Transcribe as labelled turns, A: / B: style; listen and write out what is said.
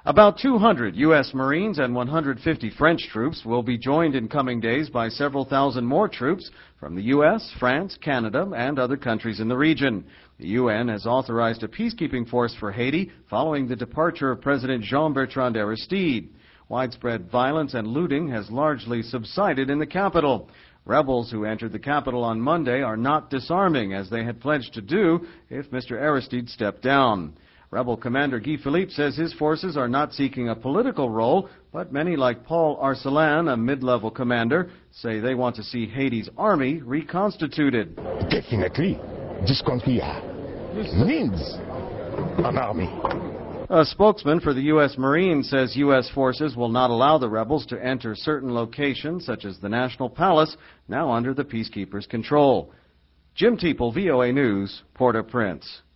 A: About 200 U.S. Marines and 150 French troops will be joined in coming days by several thousand more troops from the U.S., France, Canada, and other countries in the region. The UN has authorized a peacekeeping force for Haiti following the departure of President Jean-Bertrand Aristide. Widespread violence and looting has largely subsided in the capital. Rebels who entered the capital on Monday are not disarming, as they had pledged to do if Mr. Aristide stepped down. Rebel Commander Guy Philippe says his forces are not seeking a political role, but many like Paul Arcelin, a mid-level commander, say they want to see Haiti's army reconstituted.
B: Definitely, this country needs an army.
A: A spokesman for the U.S. Marines says U.S. forces will not allow the rebels to enter certain locations, such as the National Palace, now under the peacekeepers' control. Jim Teeple, VOA News, Port-au-Prince.